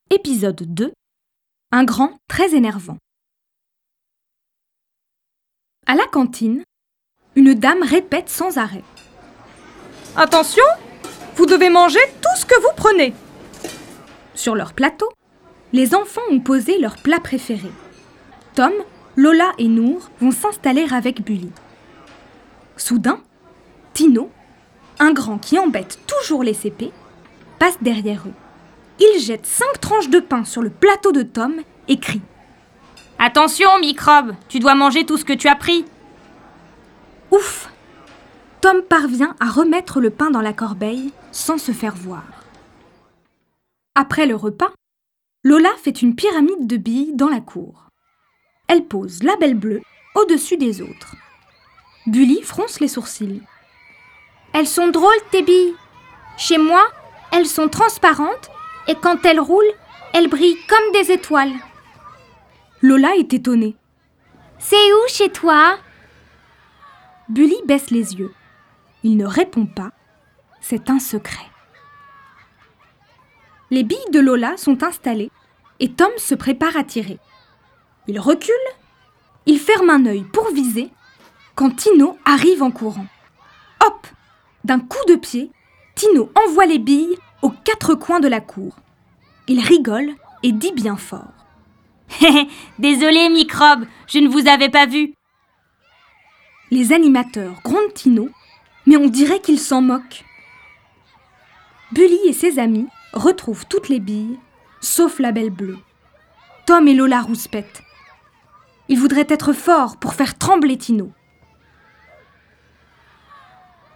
Épisode 2. Un grand très énervant. À la cantine, une dame répète sans arrêt. « Attention, vous devez manger tout ce que vous prenez !» Sur leur plateau, les enfants ont posé leurs plats préférés. Tom, Lola et Nour vont s'installer avec Bully. Soudain, Tino, un grand qui embête toujours les CP, passe derrière eux. Il jette 5 tranches de pain sur le plateau de Tom et crie « Attention, microbe, tu dois manger tout ce que tu as pris !» Ouf! Tom parvient à remettre le pain dans la corbeille sans se faire voir. Après le repas, Lola fait une pyramide de billes dans la cour. Elle pose la belle bleue au-dessus des autres. Bully fronce les sourcils. « Elles sont drôles, tes billes. Chez moi, elles sont transparentes et quand elles roulent, elles brillent comme des étoiles. » Lola est étonnée. « C'est où chez toi ?» Bully baisse les yeux. Il ne répond pas. C'est un secret. Les billes de Lola sont installées et Tom se prépare à tirer. Il recule, il ferme un œil pour viser quand Tino arrive en courant. Hop! D'un coup de pied, Tino envoie les billes aux 4 coins de la cour. Il rigole et dit bien fort. « Désolé, microbe, je ne vous avais pas vu. » Les animateurs grondent Tino, mais on dirait qu'ils s'en moquent. Bully et ses amis retrouvent toutes les billes, sauf la belle bleue. Tom et Lola rouspètent. Ils voudraient être forts pour faire trembler Tino.